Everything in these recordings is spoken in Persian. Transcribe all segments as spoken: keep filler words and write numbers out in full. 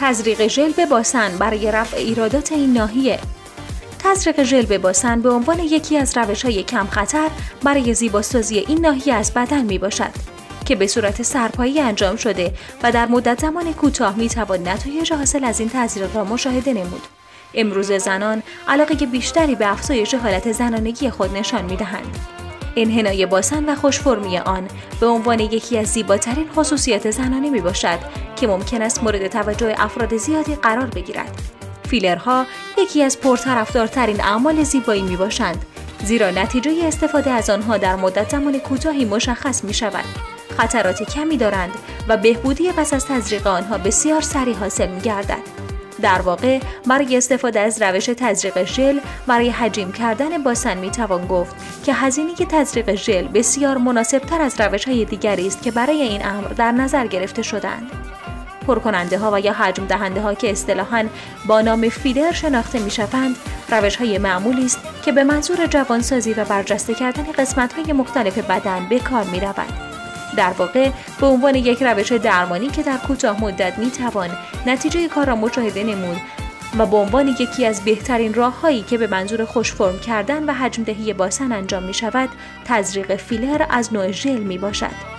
تزریق ژل به باسن برای رفع ایرادات این ناحیه. تزریق ژل به باسن به عنوان یکی از روش‌های کم خطر برای زیباسازی این ناحیه از بدن میباشد که به صورت سرپایی انجام شده و در مدت زمان کوتاه میتوان نتایج حاصل از این تزریق را مشاهده نمود. امروز زنان علاقه بیشتری به افزایش حالت زنانگی خود نشان میدهند. انحنای باسن و خوش‌فرمی آن به عنوان یکی از زیباترین خصوصیات زنانه می باشد که ممکن است مورد توجه افراد زیادی قرار بگیرد. فیلرها یکی از پرطرفدارترین اعمال زیبایی می باشند، زیرا نتیجه استفاده از آنها در مدت زمان کوتاهی مشخص می شود. خطرات کمی دارند و بهبودی پس از تزریق آنها بسیار سریع حاصل می گردد. در واقع برای استفاده از روش تزریق ژل برای حجیم کردن باسن می توان گفت که هزینه تزریق ژل بسیار مناسب تر از روش های دیگری است که برای این امر در نظر گرفته شدند. پرکننده ها و یا حجم دهنده ها که اصطلاحاً با نام فیلر شناخته می شوند، روش های معمولی است که به منظور جوانسازی و برجسته کردن قسمت های مختلف بدن به کار می رود. در واقع به عنوان یک روش درمانی که در کوتاه مدت می توان نتیجه کار را مشاهده نمود و به عنوان یکی از بهترین راه‌هایی که به منظور خوش فرم کردن و حجم دهی باسن انجام می شود، تزریق فیلر از نوع ژل می باشد.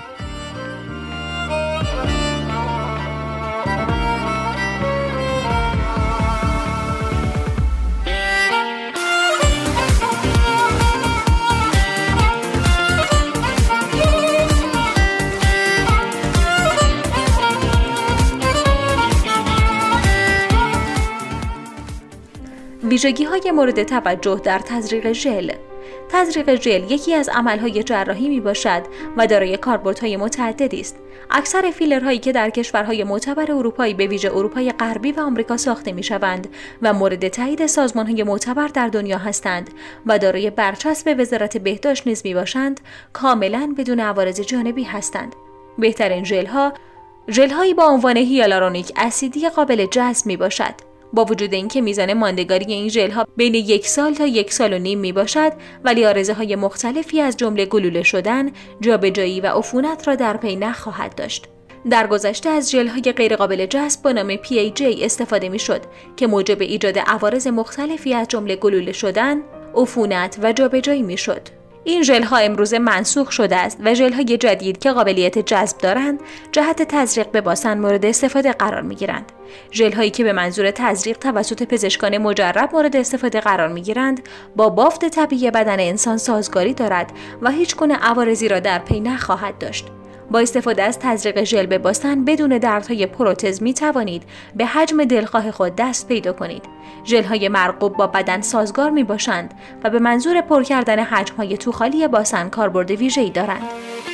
ویژگی‌های مورد توجه در تزریق ژل. تزریق ژل یکی از عمل‌های جراحی میباشد و دارای کاربردهای متعددی است. اکثر فیلرهایی که در کشورهای معتبر اروپایی به ویژه اروپای غربی و آمریکا ساخته میشوند و مورد تایید سازمان‌های معتبر در دنیا هستند و دارای برچسب وزارت بهداشت نیز میباشند، کاملاً بدون عوارض جانبی هستند. بهترین ژل‌ها ژل‌هایی با عنوان هیالورونیک اسیدی قابل جذب میباشد. با وجود اینکه میزان ماندگاری این ژل‌ها بین یک سال تا یک سال و نیم می باشد، ولی آرزه‌های مختلفی از جمله گلوله شدن، جابجایی و عفونت را در پی نخواهد داشت. در گذشته از ژل‌های غیرقابل جذب با نام پی ای جی استفاده می‌شد که موجب ایجاد عوارض مختلفی از جمله گلوله شدن، عفونت و جابجایی می‌شد. این ژل‌ها امروزه منسوخ شده است و ژل‌های جدید که قابلیت جذب دارند جهت تزریق به باسن مورد استفاده قرار می‌گیرند. ژل‌هایی که به منظور تزریق توسط پزشکان مجرب مورد استفاده قرار می‌گیرند با بافت طبیعی بدن انسان سازگاری دارد و هیچ گونه عوارضی را در پی نخواهد داشت. با استفاده از تزریق ژل به باسن بدون دردهای پروتز می توانید به حجم دلخواه خود دست پیدا کنید. ژل‌های مرغوب با بدن سازگار می باشند و به منظور پر کردن حجم‌های توخالی باسن کاربرد ویژه‌ای دارند.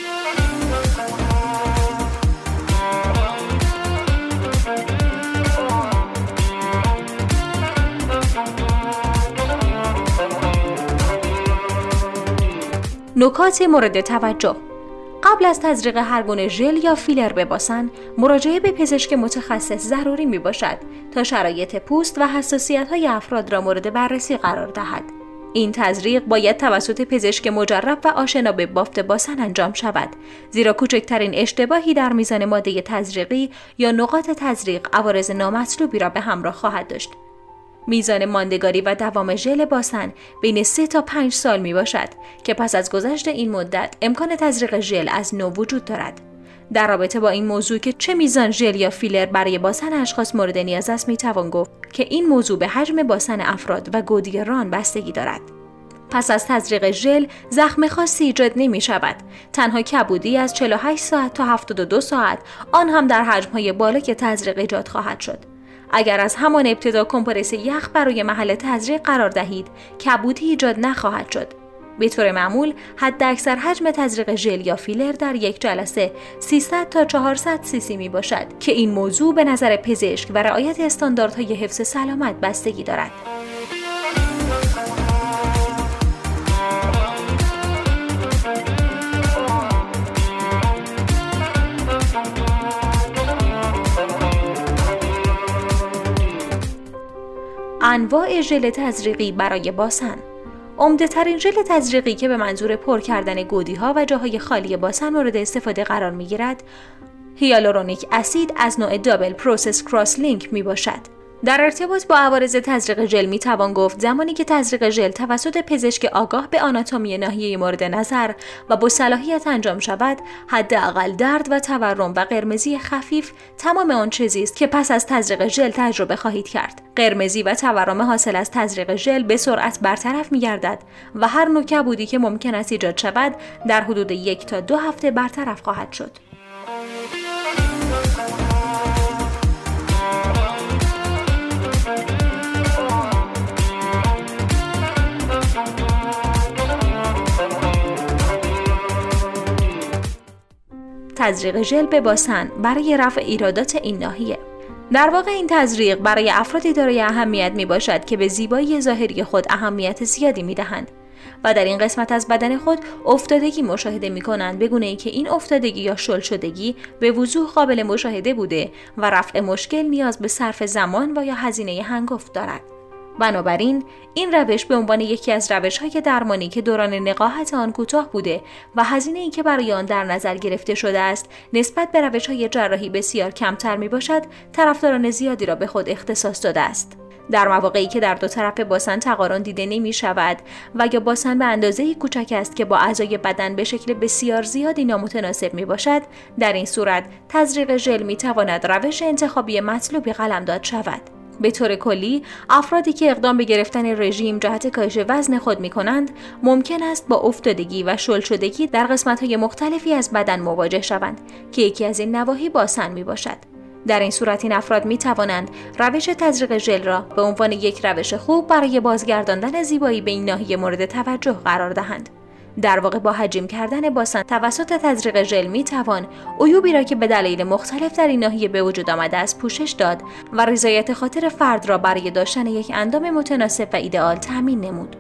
نکات مورد توجه: قبل از تزریق هر گونه ژل یا فیلر به باسن، مراجعه به پزشک متخصص ضروری می باشد تا شرایط پوست و حساسیت‌های افراد را مورد بررسی قرار دهد. این تزریق باید توسط پزشک مجرب و آشنا به بافت باسن انجام شود، زیرا کوچکترین اشتباهی در میزان ماده تزریقی یا نقاط تزریق عوارض نامطلوبی را به همراه خواهد داشت. میزان ماندگاری و دوام ژل باسن بین سه تا پنج سال می باشد که پس از گذشت این مدت امکان تزریق ژل از نو وجود دارد. در رابطه با این موضوع که چه میزان ژل یا فیلر برای باسن اشخاص مورد نیاز است، می توان گفت که این موضوع به حجم باسن افراد و گودی ران بستگی دارد. پس از تزریق ژل زخم خاصی ایجاد نمی شود. تنها کبودی از چهل و هشت ساعت تا هفتاد و دو ساعت، آن هم در حجم‌های بالا که تزریق ایجاد خواهد شد. اگر از همان ابتدا کمپرس یخ برای محل تزریق قرار دهید، کبودی ایجاد نخواهد شد. به طور معمول حداکثر حجم تزریق ژل یا فیلر در یک جلسه سیصد تا چهارصد سی سی می باشد که این موضوع به نظر پزشک و رعایت استانداردهای حفظ سلامت بستگی دارد. انواع ژل تزریقی برای باسن. عمده‌ترین ژل تزریقی که به منظور پر کردن گودی‌ها و جاهای خالی باسن مورد استفاده قرار می‌گیرد، هیالورونیک اسید از نوع دابل پروسس کراس لینک می باشد. در ارتباط با عوارض تزریق ژل می توان گفت زمانی که تزریق ژل توسط پزشک آگاه به آناتومی ناحیه مورد نظر و با صلاحیت انجام شود، حداقل درد و تورم و قرمزی خفیف تمام آن چیزی است که پس از تزریق ژل تجربه خواهید کرد. قرمزی و تورم حاصل از تزریق ژل به سرعت برطرف می گردد و هر نوع کبودی که ممکن است ایجاد شود در حدود یک تا دو هفته برطرف خواهد شد. تزریق ژل به باسن برای رفع ایرادات این ناحیه. در واقع این تزریق برای افرادی دارای اهمیت می باشد که به زیبایی ظاهری خود اهمیت زیادی می دهند و در این قسمت از بدن خود افتادگی مشاهده می کنند، به گونه‌ای که این افتادگی یا شل شدگی به وضوح قابل مشاهده بوده و رفع مشکل نیاز به صرف زمان و یا هزینه هنگفت دارد. بنابراین این روش به عنوان یکی از روش‌های درمانی که دوران نقاهت آن کوتاه بوده و هزینه‌ای که برای آن در نظر گرفته شده است نسبت به روش‌های جراحی بسیار کمتر میباشد، طرفداران زیادی را به خود اختصاص داده است. در مواقعی که در دو طرف باسن تقارن دیده نمی شود و یا باسن به اندازه‌ای کوچک است که با اعضای بدن به شکل بسیار زیادی نامتناسب می باشد، در این صورت تزریق ژل می تواند روش انتخابی مطلوبی قلمداد شود. به طور کلی، افرادی که اقدام به گرفتن رژیم جهت کاهش وزن خود می کنند، ممکن است با افتادگی و شل شدگی در قسمت‌های مختلفی از بدن مواجه شوند که یکی از این نواحی باسن می باشد. در این صورت این افراد می توانند روش تزریق ژل را به عنوان یک روش خوب برای بازگرداندن زیبایی به این ناحیه مورد توجه قرار دهند. در واقع با حجیم کردن باسن توسط تزریق ژل می توان عیوبی را که به دلایل مختلف در این ناحیه به وجود آمده است پوشش داد و رضایت خاطر فرد را برای داشتن یک اندام متناسب و ایدئال تامین نمود.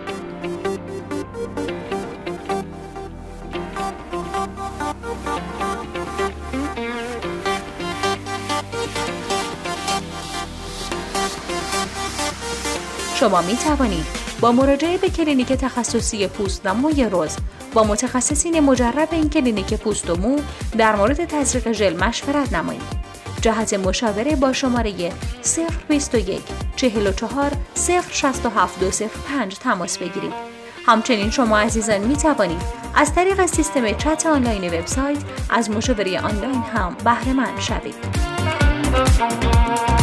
شما می توانید با مراجعه به کلینیک تخصصی پوست و موی روز با متخصصین مجرب این کلینیک پوست و مو در مورد تزریق ژل مشورت نمایید. جهت مشاوره با شماره صفر بیست و یک چهل و چهار صفر شصت و هفت دو صفر پنج تماس بگیرید. همچنین شما عزیزان می توانید از طریق سیستم چت آنلاین وبسایت از مشاوره آنلاین هم بهره مند شوید.